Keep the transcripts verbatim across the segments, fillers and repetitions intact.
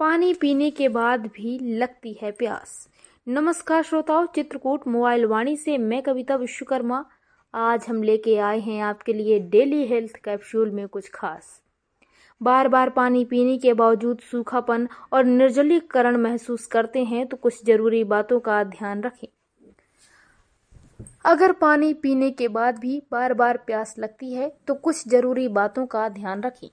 पानी पीने के बाद भी लगती है प्यास। नमस्कार श्रोताओं, चित्रकूट मोबाइल वाणी से मैं कविता विश्वकर्मा। आज हम लेके आए हैं आपके लिए डेली हेल्थ कैप्सूल में कुछ खास। बार बार पानी पीने के बावजूद सूखापन और निर्जलीकरण महसूस करते हैं तो कुछ जरूरी बातों का ध्यान रखें। अगर पानी पीने के बाद भी बार बार प्यास लगती है तो कुछ जरूरी बातों का ध्यान रखें।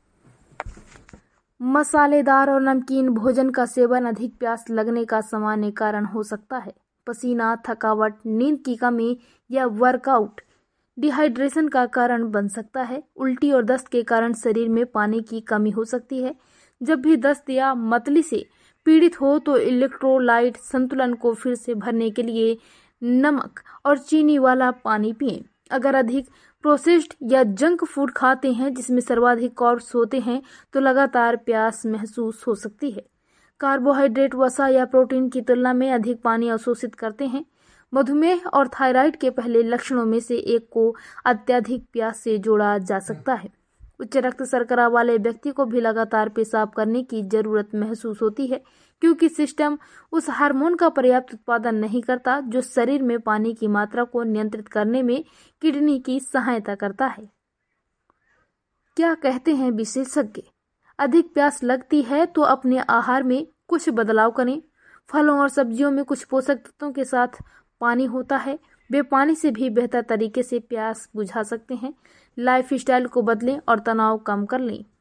मसालेदार और नमकीन भोजन का सेवन अधिक प्यास लगने का सामान्य कारण हो सकता है। पसीना, थकावट, नींद की कमी या वर्कआउट डिहाइड्रेशन का कारण बन सकता है। उल्टी और दस्त के कारण शरीर में पानी की कमी हो सकती है। जब भी दस्त या मतली से पीड़ित हो तो इलेक्ट्रोलाइट संतुलन को फिर से भरने के लिए नमक और चीनी वाला पानी पिएं। अगर अधिक प्रोसेस्ड या जंक फूड खाते हैं जिसमें सर्वाधिक कार्ब्स होते हैं तो लगातार प्यास महसूस हो सकती है। कार्बोहाइड्रेट वसा या प्रोटीन की तुलना में अधिक पानी अवशोषित करते हैं। मधुमेह और थायराइड के पहले लक्षणों में से एक को अत्यधिक प्यास से जोड़ा जा सकता है। उच्च रक्त शर्करा वाले व्यक्ति को भी लगातार पेशाब करने की जरूरत महसूस होती है क्योंकि सिस्टम उस हार्मोन का पर्याप्त उत्पादन नहीं करता जो शरीर में पानी की मात्रा को नियंत्रित करने में किडनी की सहायता करता है। क्या कहते हैं विशेषज्ञ? अधिक प्यास लगती है तो अपने आहार में कुछ बदलाव करें। फलों और सब्जियों में कुछ पोषक तत्वों के साथ पानी होता है, वे पानी से भी बेहतर तरीके से प्यास बुझा सकते हैं। लाइफस्टाइल को बदलें और तनाव कम कर लें।